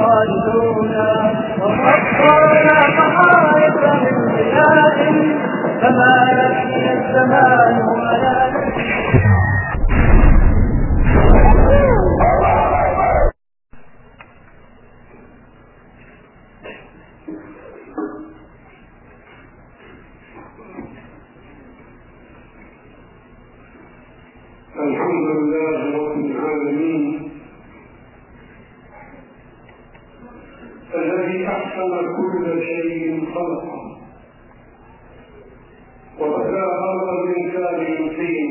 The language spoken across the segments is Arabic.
خالدونا وحطونا محارب من بناء فما لقي الزمان ولا الحمد لله رب العالمين الذي أحسن كل شيء خلقه وبدأ خلق الإنسان من طين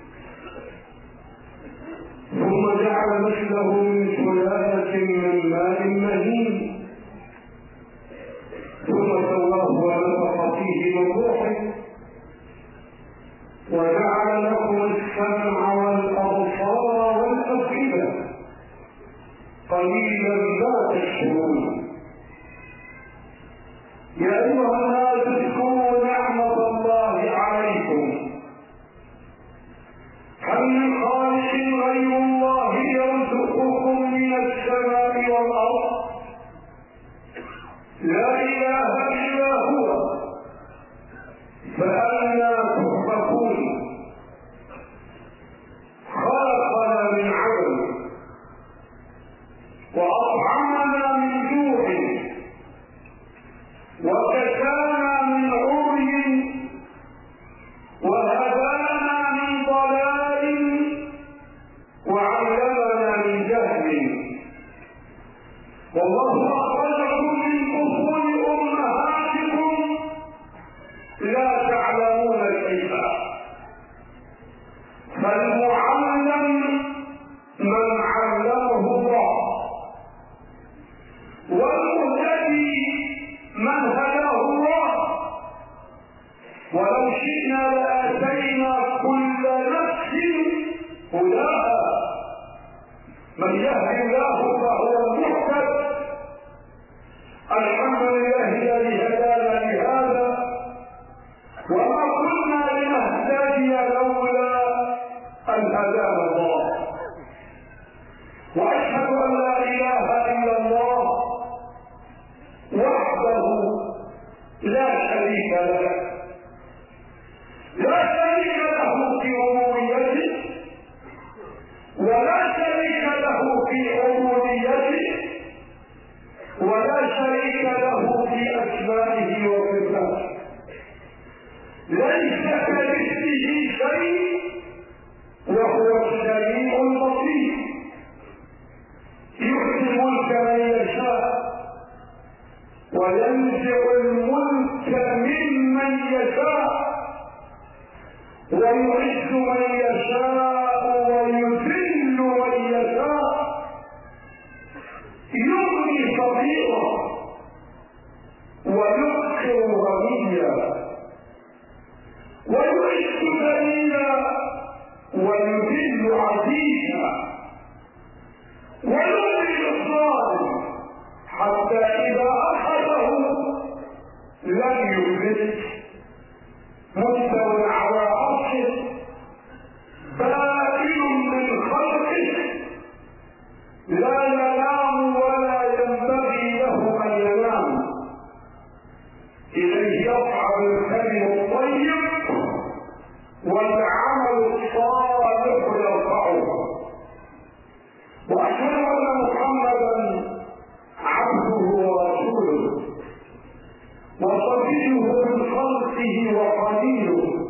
ثم جعل مثله من سلالة من ماء مهين ثم سواه ونفخ فيه من روحه وجعل لكم السمع والأبصار والأفئدة قليلا ما تشكرون. يا أيها الناس اذكروا نعمة الله عليكم هل من خالق غير الله يرزقكم من السماء والأرض لا إله إلا هو فأنى تؤفكون. خلقنا من عدم وأطعمنا من جوع وكسانا من عري وهدانا من ضلال وعلمنا من جهل والله أخرجكم من بطون أمهاتكم لا تعلمون شيئا. فالمعلم من علمه الله والمهتدي من هداه الله ولو شئنا لآتينا كل نفس هداها من يهدي الله فهو المهتد. الحمد لله الذي هدانا لهذا وما كنا لنهتدي لولا أن هدانا الله. وأشهد أن لا إله إلا الله وحده لا شريك له لا شريك له في ربوبيته ولا شريك له في عبوديته ولا شريك له في أسمائه وصفاته. ليس كمثله شيء وهو السميع البصير يؤتي الملك من يشاء وينزع الملك ممن يشاء ويعز من يشاء ويذل من يشاء يغني فقيرا ويذكر غنيا ويعز ذليلا ويذل عزيزا ويغني الظالم حتى إذا أخذه لم يفلت مستو على عرشه بائن من خلقه لا ينام ولا ينبغي له أن ينام إليه يصعد الكلم الطيب والعمل الصالح يرفعه. وأشهد أن محمدا عبده ورسوله وصفيه من خلقه وخليله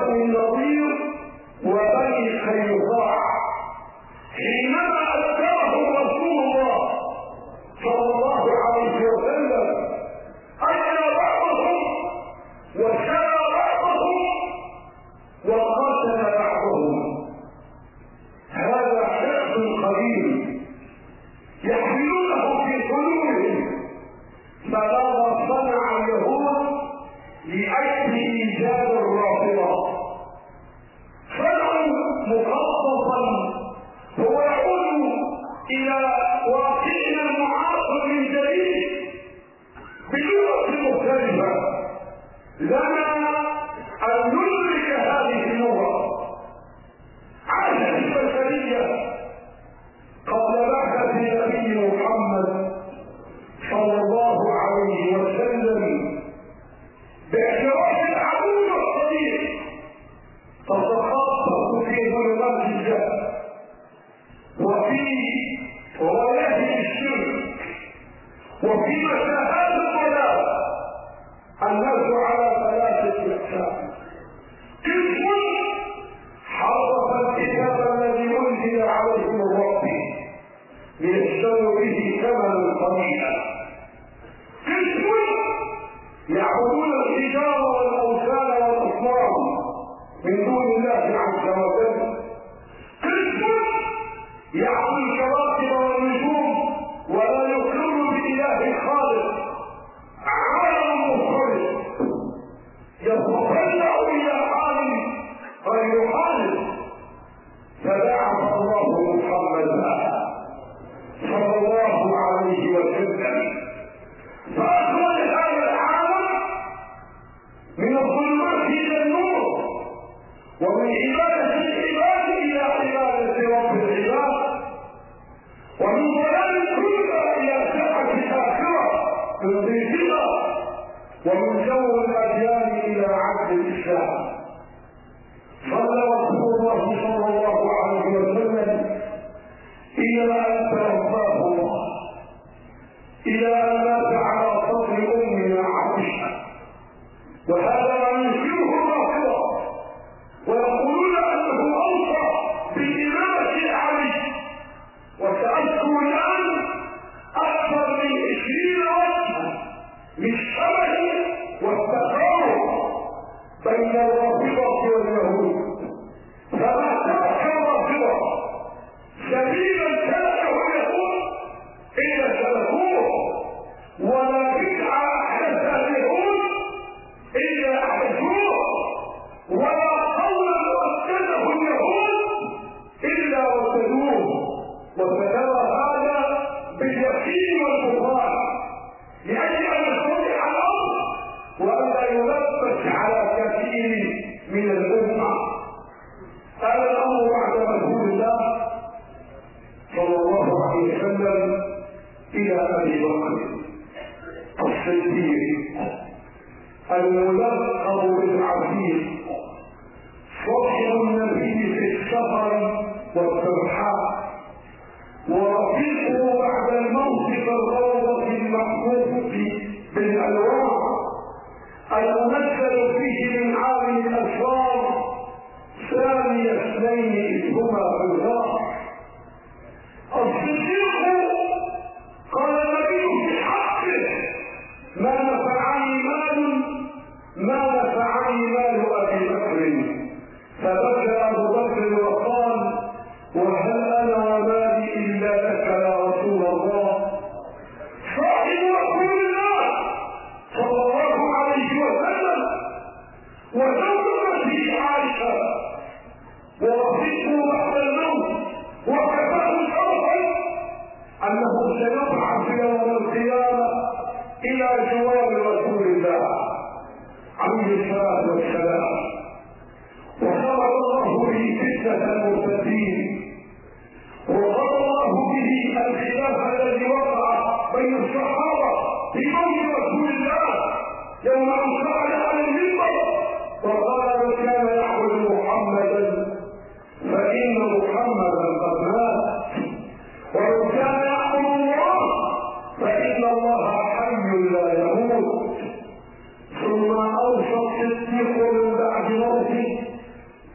وبني النضير وبني قينقاع حينما أذكرهم رسول الله صلى الله عليه وسلم أكل بعضهم وشرى بعضهم وقتل بعضهم. هذا حرص قليل يحملونه في قلوبهم، فماذا صنع اليهود لأجل إيجاد الرافضة؟ صنعوا مخططا هو يعود إلى واقعنا المعاصر من جديد بلغة مختلفة. لنا أن ندرك هذه اللغة. عاشت البشرية قبل بعثة النبي محمد صلى الله عليه وسلم باعتراف العدو الصديق، تتخطط في ظلمات الجهل وفي غايات الشرك وفي مساحات الضلال. الناس على ثلاثة أقسام: قسم حرف الكتاب الذي أنزل عليه من ربه ليشتروا به ثمنا قليلا، قسم يعبدون الحجارة والأوثان والأصنام من دون الله عز وجل، قسم يعبد الكواكب والنجوم ولا يؤمن بإله خالق، عالم مخرج يتطلع إلى حال غير حال. فبعث الله محمدا صلى الله عليه وسلم فأخرج هذا العالم من الظلمات إلى النور، ومن عبادة العباد إلى عبادة رب العباد، ومن ضلال الدنيا إلى سعة الآخرة من ضيقها، ومن جو الأديان إلى عدل الإسلام. صلى رسول الله صلى الله عليه وسلم إلى أن توفاه الله، إلى أن مات على صدر أمنا عائشة. وهذا ما ينكره الرافضة ويقولون أنه أوصى بالإمامة علي. وسأذكر الآن أكثر من 20 وجها للشبه والتقارب بين الرافضة واليهود. فما ترك الرافضة سبيلا سلكه اليهود إلا سلكوه، ولا بدعة أحدثها اليهود إلا أحدثوه، ولا قولا وسده اليهود إلا وسدوه. وسنرى هذا باليقين والبرهان لأجل أن يستطيع الأمر وألا يلبس على كثير من الأمة. هذا الأمر بعد رسول الله صلى الله عليه وسلم إلى أبي بكر الصديق الملقب بالعزيز، صاحب النبي في السفر والترحال، ورفيقه بعد الموت في الروضة المحفوظ بالألوان المنزل فيه من عالم الأسرار، ثاني اثنين إذ هما في الغار. الصديق قال النبي في حقه: ما نفعني مال أبي بكر. فبكى أبو بكر وقال: وهل أنا ومالي إلا لك يا رسول الله؟ صاحب رسول الله صلى الله عليه وسلم وزوجته عائشة ورفيقه بعد الموت، وكفاه شرفا أنه سيبعث يوم القيامة إلى جوار رسول الله عليه الصلاة والسلام. وصبر الله به فتنة المرتدين، وقضى الله به الخلاف الذي وقع بين الصحابة في موت رسول الله يوم أن صعد على المنبر وقال: من كان يعبد محمدا فإن محمدا قد مات، ومن كان يعبد الله فإن الله حي لا يموت. ثم أوصى الصديق من بعد موته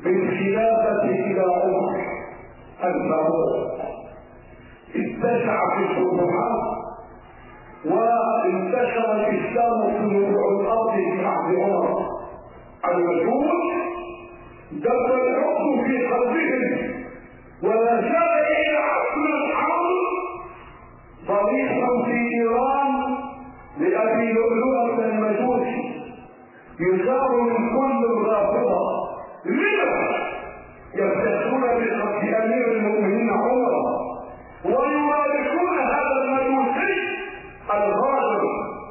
بالخلافة إلى عمر الفاروق. اتسع في الفتوحات وانتشر الإسلام في ربوع الأرض في عهد عمر. المجهول دب الحكم في قلبهم ولا زال إلى عصر الحرب ضريحا في إيران لأبي لؤلؤة المجوسي يزار من كل الرافضة. لما يفتخرون بقتل أمير المؤمنين عمر ويباركون هذا المجوسي الغادر؟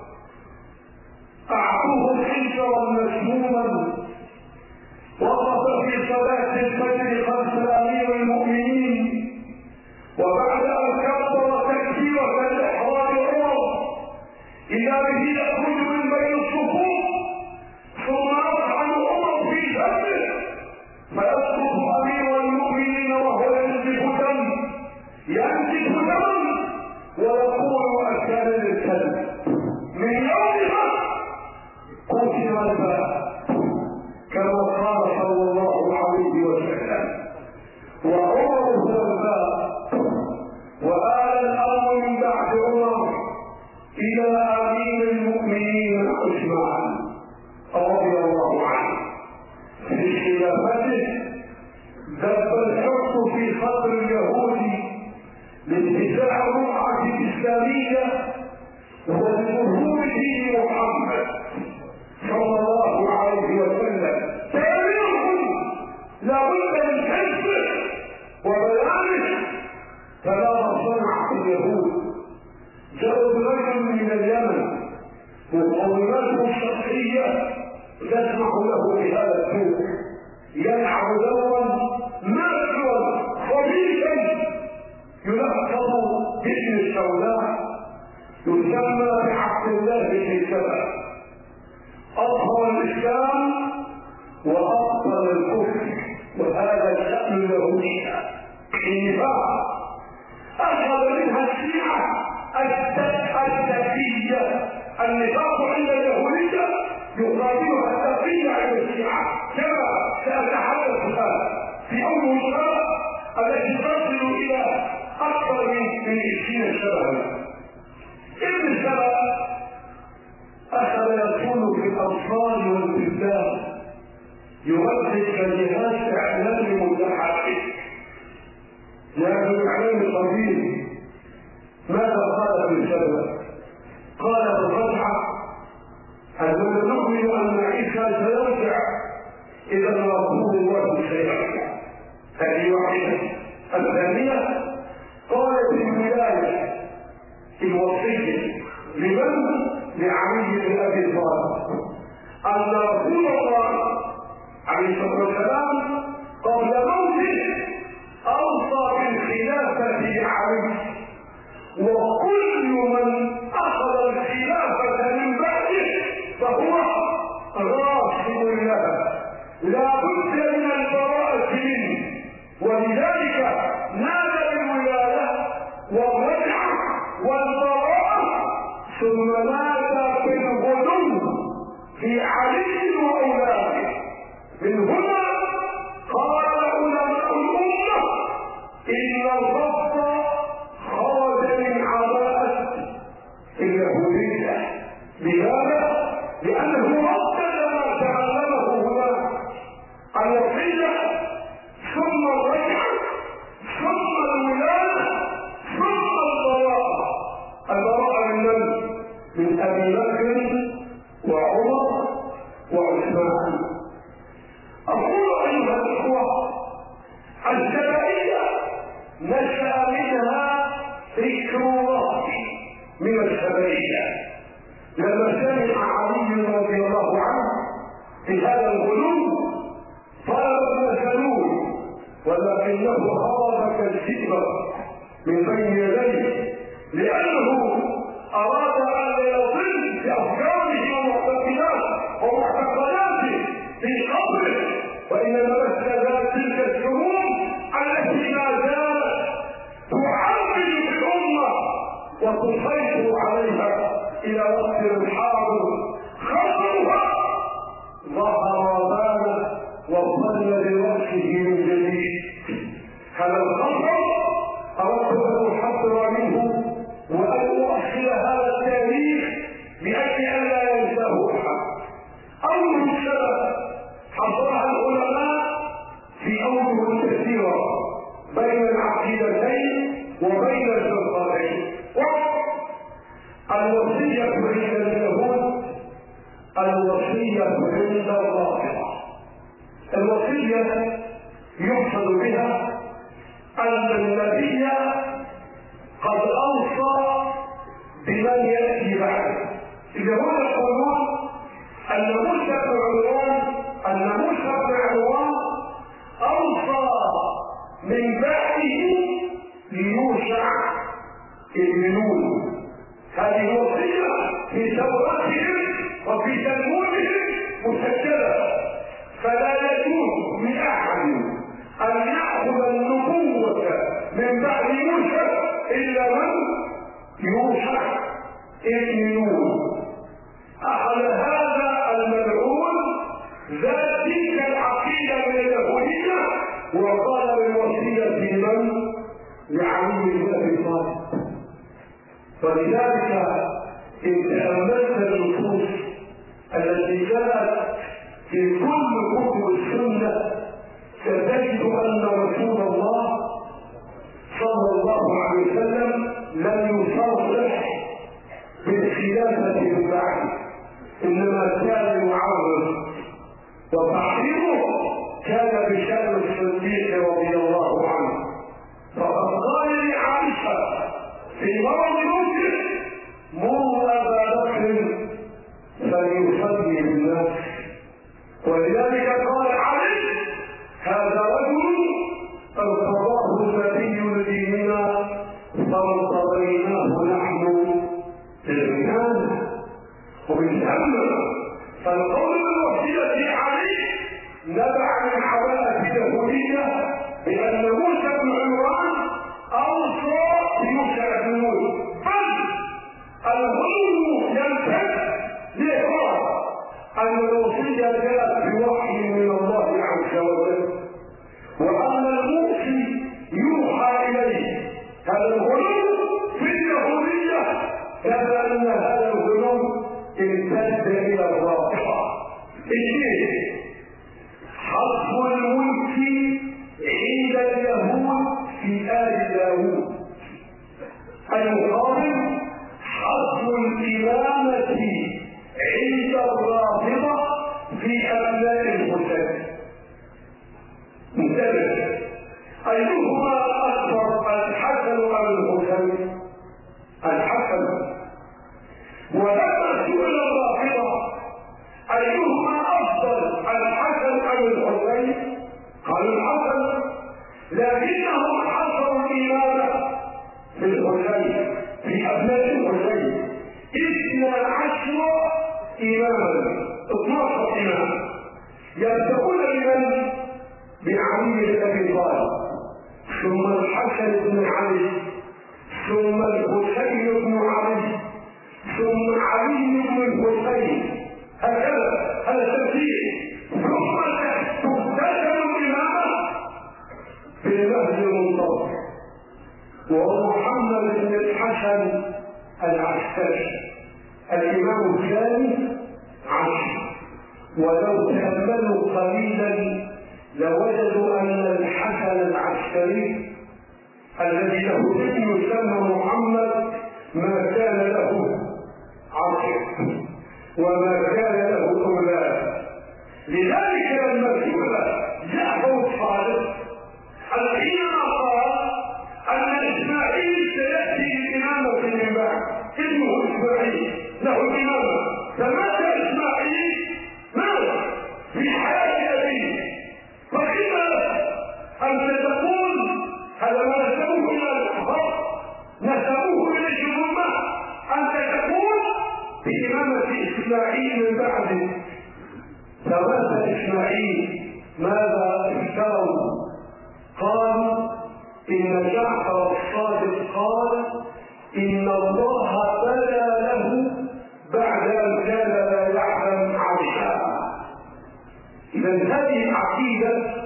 أعطوه حجرا مسموما وقف في صلاة الفجر خلف أمير المؤمنين، وبعد أن كبر تكبيرة الإحرام عمر إذا به يخرج من بين الصفوف ثم يطعن عمر في جنبه فيسقط أمير المؤمنين وهو ينزف دما ويقول أكان للكلب من يومها قتل الباب كما قال صلى الله عليه وسلم. وعمر هو الباب وآل الأمر من بعد عمر إلى أمير المؤمنين عثمان رضي الله عنه. في خلافته دب الحكم في صدر اليهودي لاتساع الرقعة الإسلامية وظهور دين محمد صلى الله عليه وسلم. تاريخ لابد من حفظه وبيانه. فلا صنع اليهود جاءوا برجل من اليمن مقوماته الشخصية تسمح له بهذا السوق يلعب دورا ماكرا خبيثا يلقب باسم السوداء يسمى بعبد الله بن سبأ. أظهر الإسلام وأبطل الكفر وهذا شأن اليهودية النفاق. أخذ منها الشيعة التقية. النفاق عند اليهودية يقابلها التقية عند الشيعة كما سأتحدث الآن في أول شرط التي تصل إلى أكثر من 20 شبها. ابن سبأ أخذ يكون في الأطفال والبلدان يوجه كلمات إعلام متحرك. جاء في الإعلام الطويل ماذا قال ابن سبأ؟ قال بالرجعة أننا نؤمن أن عيسى سيرجع إذا رسول الله سيرجع. هذه واحدة. الثانية قال في الولاية الوصية لمن؟ لعلي بن أبي طالب أن رسول الله عليه الصلاة والسلام قبل موته أوصى بالخلافة لعلي وكل من أخذ الخلافة من بعده فهو راشد لها لا بد من البراءة منه. ولذلك نال الولاية والرجعة والبراءة ثم نال بالغلو في علي وأولاده. من هنا قال علماء الأمة إن الرفض خرج من عباءة اليهودية. لماذا؟ لأنه ردد ما تعلمه هناك الوصية ثم الرجعة ثم الولاية ثم البراءة. البراءة من أبي بكر وعمر وعثمان. أقول أيها الأخوة السبائية نشأ منها فكر رهبي من السبائية لما سمع علي رضي الله عنه في هذا الغلو طلب النزلون ولكنه هرب كالذئب من بين يديه لأنه أراد أن يضل بأفكاره ومعتقداته في قبره وإنما مسك تلك الشرور التي لا زالت تعمل بالأمة وتسيطر عليها إلى وقت الحاضر. خطرها ظهر بان وظل برأسه من جديد. هذا الخطر أردت أن أحذر منه وأن أؤصل هذا التاريخ بأجل أن لا ينساه أحد. أول سبب حصرها العلماء في أوجه كثيرة بين العقيدتين وبين الفرقتين. الوصية عند اليهود، الوصية عند الرافضة. الوصية يقصد بها أن النبي قد أوصى بمن يأتي بعده. اليهود يقولون أن موسى بن عمران أوصى من بعده ليوشع ابن نون. هذه وصية في توراتهم وفي تلمودهم مسجلة، فلا يجوز لأحد أن يأخذ النبوة من بعد موسى إلا من يوشع ابن نون. أخذ هذا الملعون ذات تلك العقيدة من اليهودية وقال بالوصية لمن؟ لعلي بن أبي طالب. ولذلك إن تأملت النصوص التي جاءت في كل كتب السنة ستجد أن رسول الله صلى الله عليه وسلم لم يصرح بالخلافة من بعد، إنما كان يعرض، وتعريضه كان بشأن الصديق رضي الله عنه. فقد قال لعائشة في مرض موته: مر أبا بكر فليصلي بالناس. ولذلك قال علي: هذا رجل ارتضاه النبي لديننا فارتضيناه نحن للإيمان وبالأمن. فالقول بالوصية علي نبع من حوالة اليهودية بأن موسى بن عمران أوصى بيوشع بن نون، بل الغلو يمتد لإقرار أن الوصية جاءت بوحي من الله عز وجل، وأن الموصي يوحى إليه. هذا الغلو في اليهودية كما أن هذا الغلو امتد إلى الرافضة. اثنين: حصر الملك عند اليهود في آل داوود. المقابل حصر الإمامة عند الرافضة في أبناء الحسين. انتبه، أيهما أكبر، الحسن أم الحسين؟ الحسن. ولما سئل الرافضة أيهما أفضل، الحسن أم الحسين؟ قالوا الحسن، لكنهم حصروا الإمامة في الحسين، في أبناء الحسين 12 إماما، 12 إماما يبدأون بمن؟ بعلي بن أبي طالب، ثم الحسن بن علي، ثم الحسين بن علي، ثم علي بن الحسين. هكذا، هذا ترتيب. ثم تختتم الإمامة بالمهدي المنتظر وهو محمد بن الحسن العسكري، الإمام الثاني عشر. ولو تأملوا قليلا لوجدوا أن الحسن العسكري الذي له اسم يسمى محمد ما كان له عصر وما كان له أولاد. لذلك لما سئل جعفر الصادق حينما قال أن إسماعيل سيأتي الإمامة من بعد، اسمه إسماعيل له الإمامة، فمات إسماعيل مات في حياة أبيه، فقيل أنت تقول هذا ما نسبوه إلى الأحبار، نسبوه إلى الأمة، أنت تقول بإمامة إسماعيل من بعده. فمات إسماعيل، ماذا افتروا؟ قال إن جعفر الصادق قال إن الله بدا له بعد أن كان لا يعلم عرشها. إذا هذه العقيدة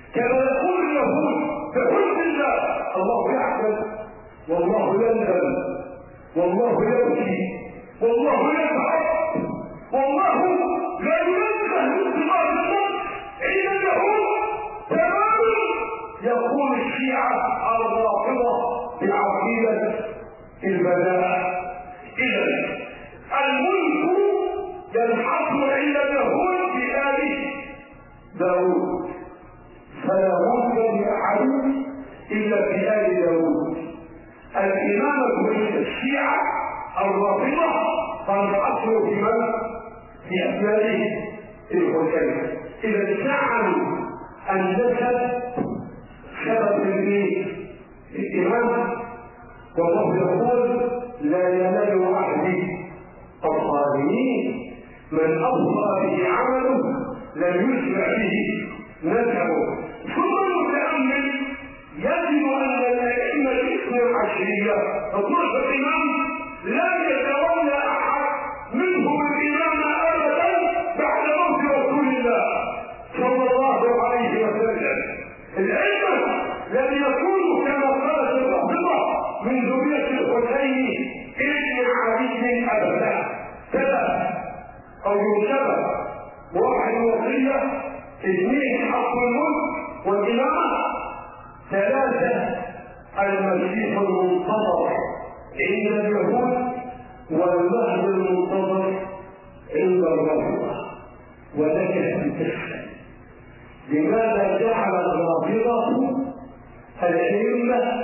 كما يقول اليهود بحب الله، الله يحزن والله يندم والله يبكي والله يزعل والله لا ينزه من دماغ الناس عند اليهود تماما. يقول الشيعة الرافضة بعقيدة البداء. إذا الملك ينحصر عند اليهود بآل داود، فلا ملك لأحد إلا في آل داود. الإمامة عند الشيعة الرافضة تنحصر في من؟ في أبنائه الحسين. إذا جعلوا النسب سبب الإمامة، والله يقول لا ينال عهدي الظالمين، من أبطأ به عمله لم يسمع به نسبه. ثم المتأمل يجد أن الأئمة الاثنى العشرية 12 إمام لا يتولى أحد منهم الإمامة أبدا بعد موت رسول الله صلى الله عليه وسلم. الأئمة لم يكونوا كما قالت الرافضة من ذرية الحسين ابن علي أبدا، كذا أو يشبه واحد وصية، اثنين حق الملك والإمامة، ثلاثة المسيح المنتظر عند اليهود والمهد المنتظر عند الرافضة. ولك أن تسأل لماذا جعل الرافضة الأئمة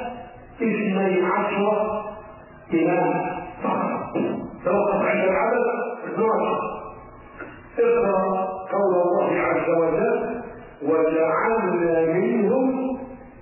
12 إماما فقط؟ توقف عند العدد 12. اقرأ قول الله عز وجل وجعلنا منهم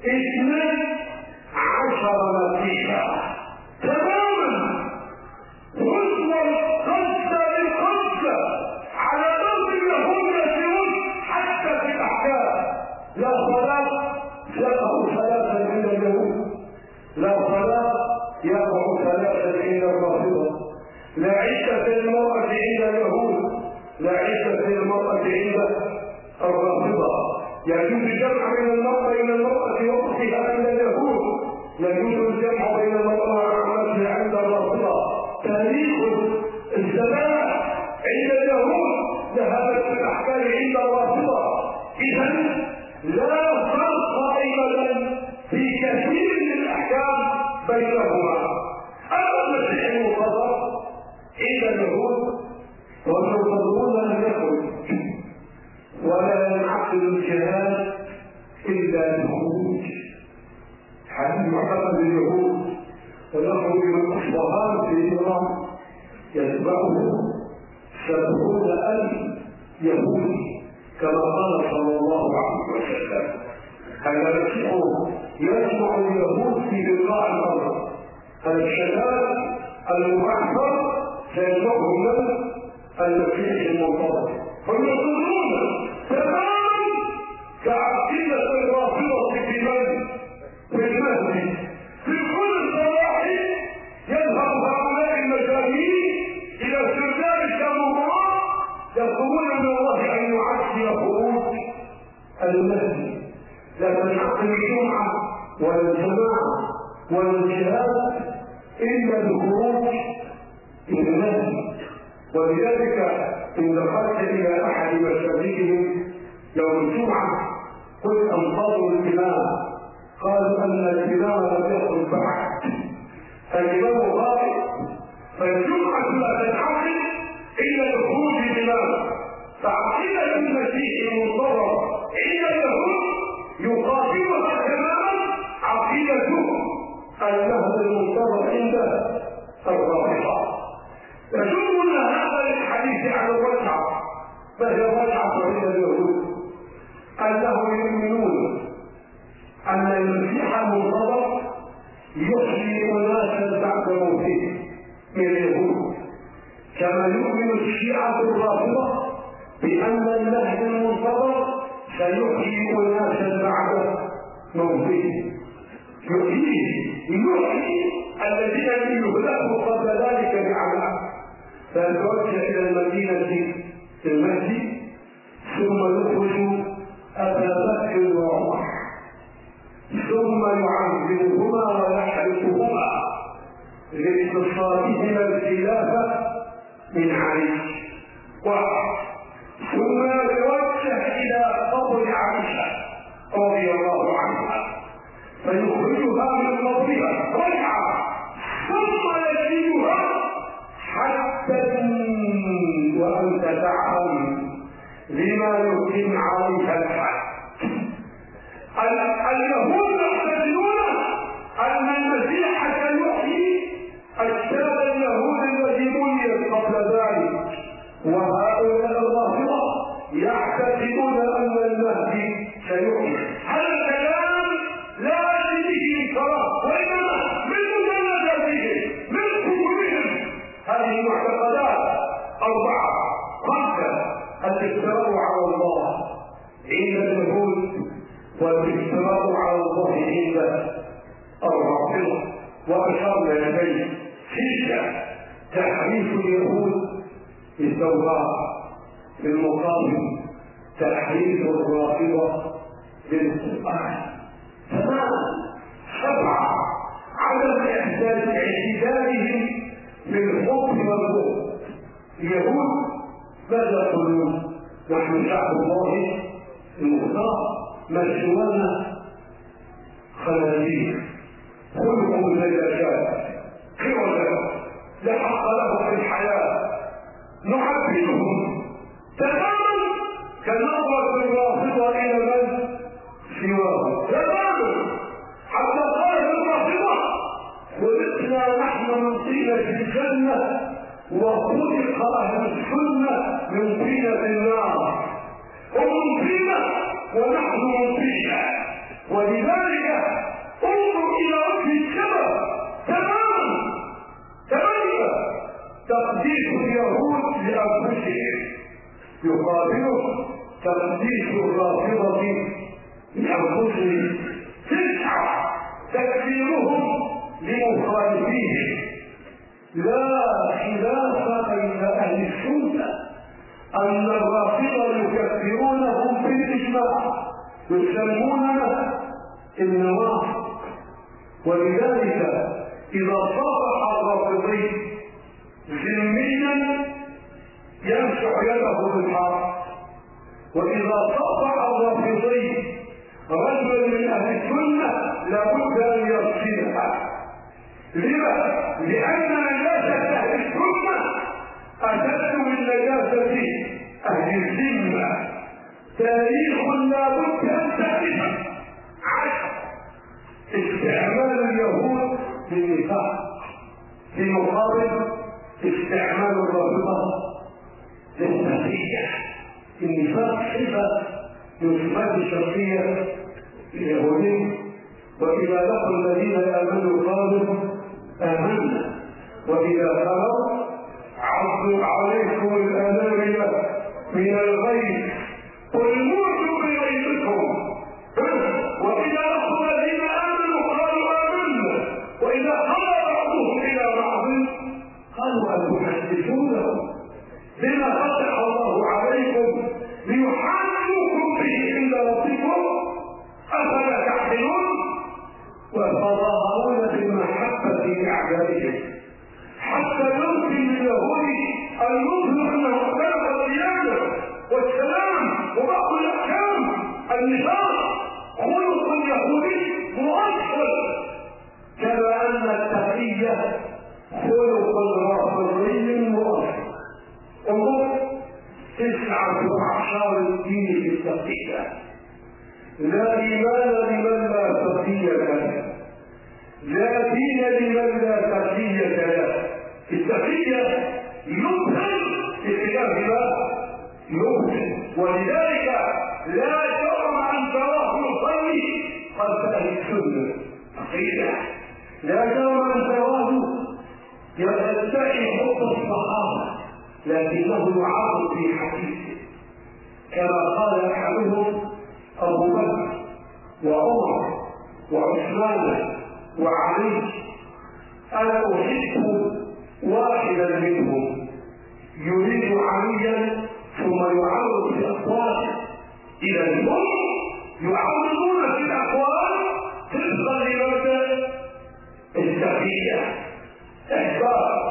12 مسيحا تماما. خذوا الخمسة بالخمسة على ضرب اليهود يسيرون حتى في الأحكام. لا صلاة يقع 3 عند اليهود، لا صلاة يقع 3 عند الرافضة، لا عشة المرأة عند اليهود، لا عشة المرأة عند الرافضة. يجوز الجمع بين المرأة إلى المرأة وأختها عند اليهود، يجوز الجمع بين المرأة وعمتها عند الرافضة. تاريخ الزمان عند اليهود ذهبت الأحكام عند الرافضة. إذا لا فرق أيضا في كثير من الأحكام بينهما. أما المسيح المنتظر عند اليهود والمنتظرون لم يخرج ولا ينعقد الجهاد إلا بالخروج، حديث معتقد اليهود، ويخرج من أصبهان في إيران يتبعه 70,000 يهودي كما قال صلى الله عليه وسلم. هذا المسيح يجمع اليهود في بقاع الأرض. الشباب المعبر سيجمعهم من المسيح المنتظر، هم يقولون تماما كعقيدة الرافضة في المهدي. في كل صباح يذهب هؤلاء المجانين إلى سرداب الشاموراء يطلبون من الله أن يعشي خروج المهدي. لا تنعقد الجمعة ولا الجماعة ولا الجهاد إلا بخروج المهدي. ولذلك إن دخلت إلى أحد مساجدهم يوم الجمعة قلت أنصاروا الإمام، قالوا أن الإمام لم يخرج بعد، الإمام غائب، فالجمعة لا تنعقد إلا بخروج الإمام. فعقيدة المسيح المنتظر عند اليهود يقابلها تماما عقيدة المهد المنتظر عند الرافضة. يجوز هذا للحديث عن الرجعة، فهي الرجعة عند اليهود أنهم يؤمنون أن المسيح المنتظر يحيي أناسا بعد موته من اليهود، كما يؤمن الشيعة الرافضة بأن المهد المنتظر سيحيي أناسا بعد موته. يحيي الذين يهلكوا قبل ذلك بعمل، فيتوجه إلى المدينة المهدي ثم يخرج أبا بكر وعمر ورائهما الخلافة من علي واحد، ثم يتوجه إلى قبر عائشة رضي الله عنها فيخرجها من قبرها رجعة ثم يجيبها حتى وأنت تعلم لما يقيم عليك الحد. اليهود يعتقدون أن المسيح سيحيي أجساد اليهود الذي بنيت قبل ذلك، وهؤلاء الرافضة يعتقدون أن المهدي سيحيي. هذا الكلام لا يأتي به الكرام، وإنما من مجلداتهم من كتبهم. هذه المعتقدات 4 5: الافتراء على الله عند اليهود، والافتراء على الله عند الرافضة. وأشرنا إليه 6: تحريف اليهود بالتوراة، في المقابل تحريف الرافضة بالقرآن. 7: عدم اعتدالهم في الحكم والبغض. اليهود ماذا يقولون؟ نحن شعب الله المختار، مسوانا خنازير، خلقوا زي الاشياء قولا لا حق له في الحياه، نعبدهم تماما كنظره الرافضه الى من سواه تماما، حتى قالت الرافضه خلقنا نحن من طينه الجنه وخلق اهل السنه من طينه النار، ومن طينه ونحن من طينه. ولذلك انظر الى وجه السبب تماما تقديس اليهود لانفسهم يقابله تقديس الرافضه لانفسهم. 9: تكفيرهم لمخالفيهم. لا خلاف بين اهل السنه ان الرافضه يكفرونهم بالاجماع، يسموننا النوافذ. ولذلك اذا صافح الرافضي ذميا يمسح يده بالحق، واذا صافح الرافضي رجل من اهل السنه لابد ان يغسلها. لما؟ لان نجاسه اهل السنه اشد من نجاسه اهل الذمه. تاريخ لابد ان تعرفه. 10: استعمال اليهود للنفاق في مقابل استعمال الرافضه للسخيه. النفاق صفه من صفات الشخصيه اليهوديه، واذا لقوا الذين امنوا قالوا امنا، واذا خلوا عضوا عليكم الانامل من الغيظ قل موتوا بغيظكم، واذا لقوا الذين امنوا قالوا امنا، واذا خلى بعضهم الى بعض قالوا اتحدثونهم بما فتح الله عليكم ليحاجوكم به عند ربكم افلا تعقلون. وتظاهرون بالمحبه لاعدائهم حتى يمكن لليهود ان يظهر انه اختلف الديانه والسلام وبعض الاحكام. النفاق خلق اليهودي مؤصل، كما ان التقيه خلق الرافضي مؤصل. انظر 9 اعشار الدين في التقيه. لا ايمان لمن لا تقيه له، لا دين لمن لا تقيه له. التقيه يبطل بخلاف ما يبطل، ولذلك لا جرم ان تراه يصلي خلف اهل السنه عقيده، لا جرم ان تراه يتبع حب الصحابه، لكنه يعارض في حديثه كما قال احدهم ابو بكر وعمر وعثمان وعلي: انا احب واحدا منهم يريد عليا ثم يعرض في اقواله. اذا هم يعرضون في الاقوال طبقا لمبدا التقيه، احباب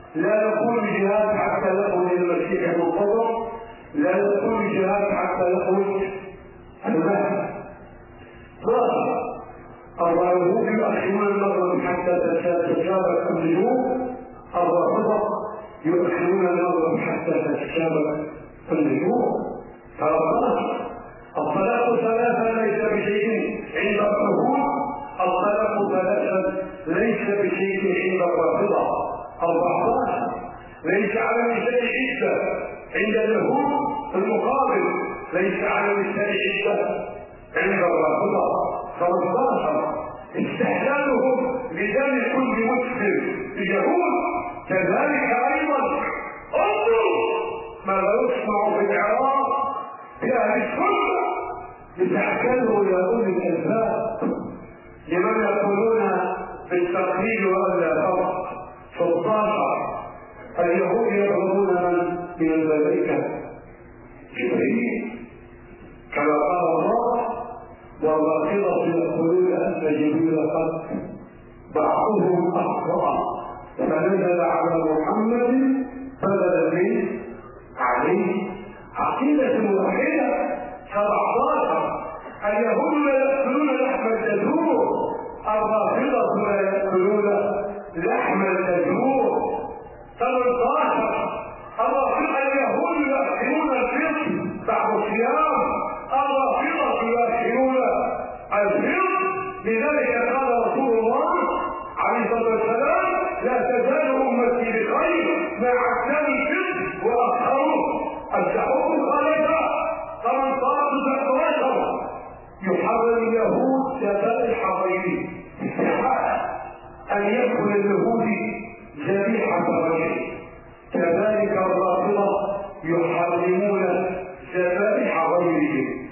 لا نقول جهاد حتى نخرج المسيح المنتظر، لا نقول جهاد حتى نخرج المهد. اليهود يؤخرون المغرب حتى تتشابك النجوم، الرافضة يؤخرون المغرب حتى تتشابك النجوم. الطلاق ثلاثة ليس بشيء عند اليهود، الطلاق ثلاثة ليس بشيء عند الرافضة. 14 ليس على النساء عدة عند اليهود، في المقابل ليس على النساء عدة عند الرافضة. 15 استحلالهم لدم كل مسلم اليهود، كذلك ايضا انظروا ماذا يصنع في العراق بأهل السنة لتحكموا يا أولي الألباب لمن يقولون بالتقليد ولا فرق. 16 اليهود يطلبون من الملائكة جبريل كما قال الله، والرافضة يقولون أن جبريل قد بعضهم أخطأ فنزل على محمد بدلا من عليه. عقيدة واحدة. 17 اليهود لا يأكلون لحم الجزور، الرافضة لا يأكلون لحم الجزور. 18 الرافضة اليهود يأكلون الفطر بعد الصيام، الرافضة يأكلون الفطر. لذلك قال رسول الله عليه الصلاة والسلام: لا تزال أمتي بخير ما عجل الفطر وأخروه. الشعوب الخالفة 18 يحرم اليهود ذبائح غيره، أن يأكل اليهودي ذبيحة غيره. كذلك الرافضة يحرمون ذبائح غيرهم.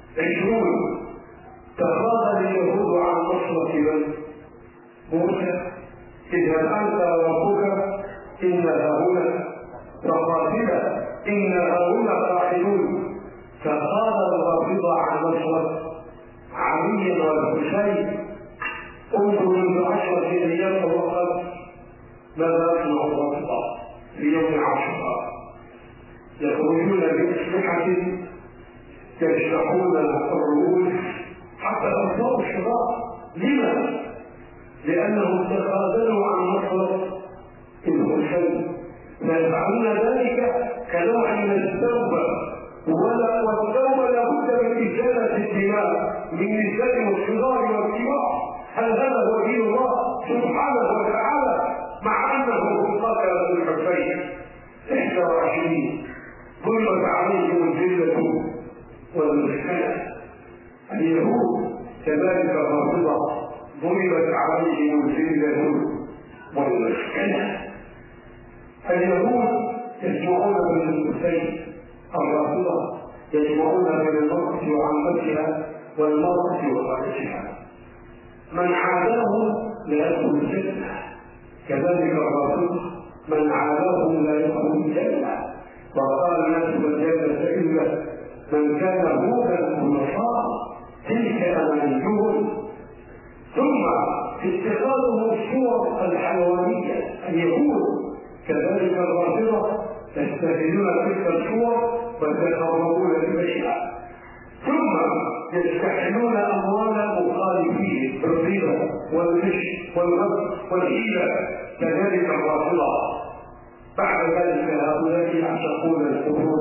20 تخاذل اليهود عن نصرة من؟ موسى: اذهب أنت وربك إنها هنا فقاتلا إنها هنا قاعدون. فقال الرافضة عن نصرة علي والحسين. انظر منذ 10 أيام وقت ماذا يصنع الرافضة في يوم عاشوراء. يخرجون بأسلحة يجرحون الرؤوس حتى أنصار الشباب. لما؟ لأنهم تخاذلوا عن نصرة الحسين، فيفعلون ذلك كنوع من التوبة، والتوبة لابد من إزالة الدماء من نساء والصغار والكبار. هل هذا هو دين الله سبحانه وتعالى؟ مع أنه قتل الحسين 21 ضربت عليهم الذلة والمسكنة. اليهود كذلك الرافضة ضربت عليهم الذلة والمسكنة. اليهود يجمعون بين الحسين، الرافضة يجمعون بين المرأة وعمتها والمرأة وخالتها. من عاداهم لا يدخل الجنة، كذلك الرافضة من عاداهم لا يدخل الجنة. وقال الناس الجنة إلا من كان هودا ونصارى، تلك أمانيهم. ثم اتخاذهم الصور الحيوانية. اليهود كذلك الرافضة يستخدمون تلك الصور ويتقربون إليها، ثم يستحلون أموال المخالفين بالربا والغش والغدر والحيلة. كذلك الرافضة. بعد ذلك هؤلاء يعشقون القبور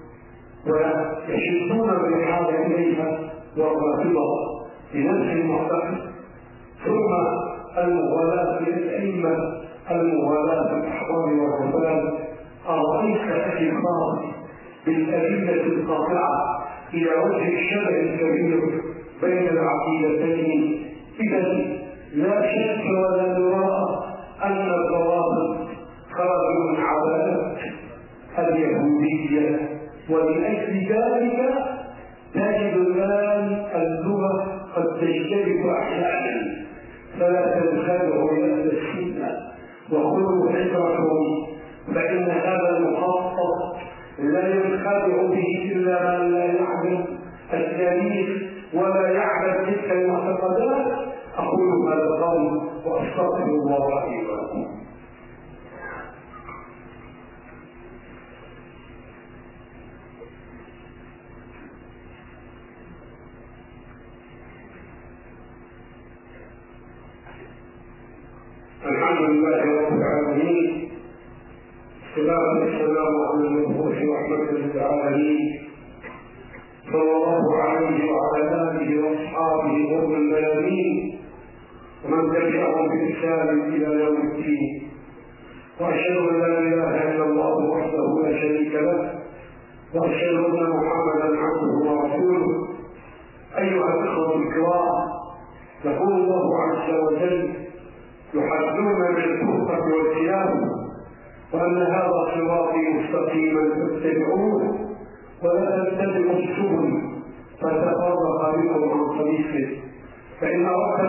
ويشدون الرحال إليها، والرافضة بنفس المعتقد. ثم المغالاة بالأئمة، المغالاة بالأحرار والرهبان. أرأيت أخي الفاضل بالأدلة القاطعة إلى وجه الشبه الكبير بين العقيدتين؟ إذا لا شك ولا مراء أن الروابط خرجوا من عبادة اليهودية، ولأجل ذلك تجد الآن اللغة قد تشتبك أحيانا، فلا تنخدعوا لأهل السنة وخذوا حذركم، فإن هذا المخطط لا ينخدع به إلا من لا يعلم التاريخ ولا يعلم تلك المعتقدات. أقول هذا القول وأستغفر الله لي ولكم. الحمد لله رب العالمين، الصلاة والسلام على المبعوث رحمة للعالمين صلى الله عليه وعلى آله وأصحابه غر الميامين ومن تبعهم بإحسان إلى يوم الدين. وأشهد أن لا إله إلا الله وحده لا شريك له، وأشهد أن محمدا عبده ورسوله. أيها الأخوة الكرام، يقول الله عز وجل: يحذرون بالفرقة والخلاف وأن هذا صراطي مستقيما فاتبعوه ولا تتبعوا السبل فتفرق بكم عن طريقه، فإن أردت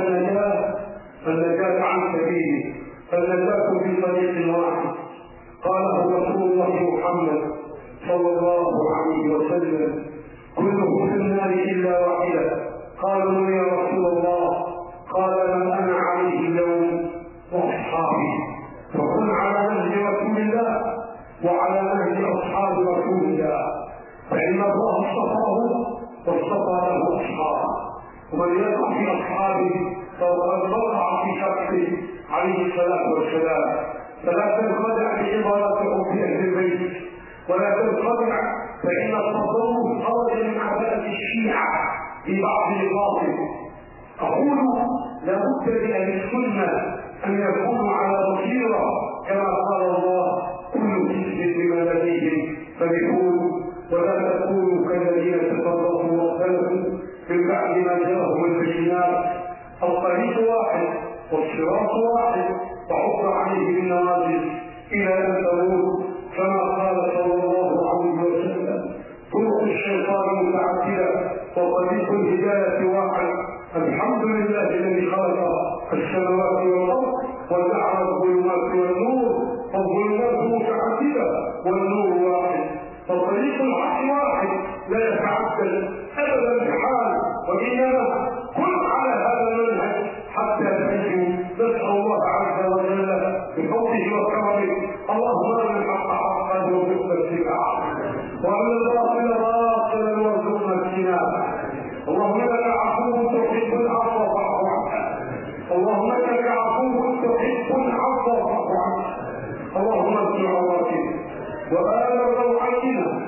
النجاة عن سبيله فالنجاة في طريق واحد قاله رسول الله محمد صلى الله عليه وسلم: كله في النار إلا واحدة. قالوا: يا رسول الله؟ قال: من أنا عليه اليوم وأصحابي. فكن على نهج رسول الله وعلى نهج أصحاب رسول الله، فإن الله اصطفاه واصطفى له أصحابه، ومن يقع في أصحابه فقد وقع في شخصه عليه الصلاة والسلام. فلا تنخدع بعبارة في أهل البيت، ولا تنخدع، فإن التصوف خرج من عبادة الشيعة في بعض الباطل. أقول لابد لأهل السنة أن يكونوا على بصيرة كما قال الله: كل حزب بما لديهم فرحون، ولا تكونوا كالذين تفرقوا واختلفوا من بعد ما جاءهم البينات. الطريق واحد والصراط واحد وعض عليه بالنوازل إلى أن تموت، كما قال صلى الله عليه وسلم: طرق الشيطان متعددة وطريق الهداية واحد. الحمد لله الذي خلق السماوات والأرض وجعل الظلمات والنور، فالظلمات متعددة والنور واحد، فطريق الحق واحد لا يتعدد أبدا بحال، وإنما كن على هذا المنهج حتى تنجو. نسأل الله عز وجل بفضله وكرمه اللهم أرنا الحق حقا وارزقنا اتباعه، وأرنا الباطل باطلا وارزقنا اجتنابه. اللهم انك عفو تحب العفو فاعف عنا، اللهم انك عفو تحب العفو فاعف عنا. اللهم اغفر عوراتنا وآمن روعتنا،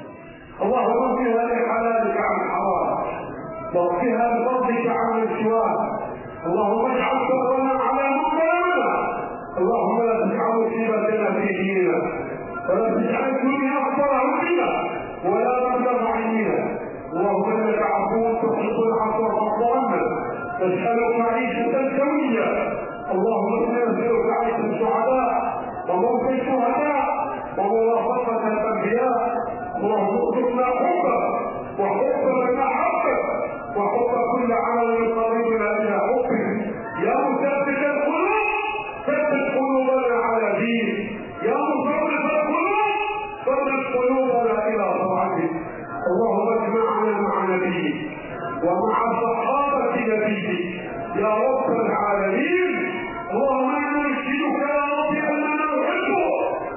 اللهم اغفرها لحلالك عن حرامك واغفرها بفضلك عن سواك. اللهم اجعل صبرنا على مقامنا، اللهم لا تجعل مصيبتنا في ديننا، ولا تجعل الدنيا اكبر همنا ولا مبلغ علمنا. اللهم انك عفو تحب العفو فاعف عنا. نسألك معيشة سوية، اللهم نسألك عيش السعداء وموت الشهداء وموافقة الأنبياء. اللهم ارزقنا حبك وحب من أحبك وحب كل عمل يقربنا إلى حبك. يا مثبت القلوب ثبت قلوبنا على دينك، يا مصرف القلوب صرف قلوبنا إلى طاعتك. اللهم اجمعنا مع نبيك ومع صحابة نبيك يا رب العالمين. اللهم انا نشهدك يا رب اننا نحبه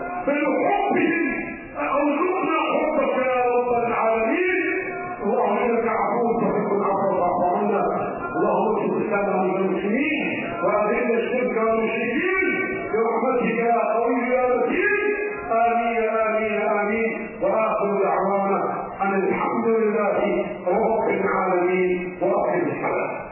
بحبه، ارزقنا حبك يا رب العالمين. اللهم انك عفو تحب العفو فاعف عنا. اللهم اغفر الاسلام والمسلمين واذل الشرك والمشركين برحمتك يا قوي يا متين. امين امين امين. واخر دعوانا ان الحمد لله رب العالمين واقم الصلاه.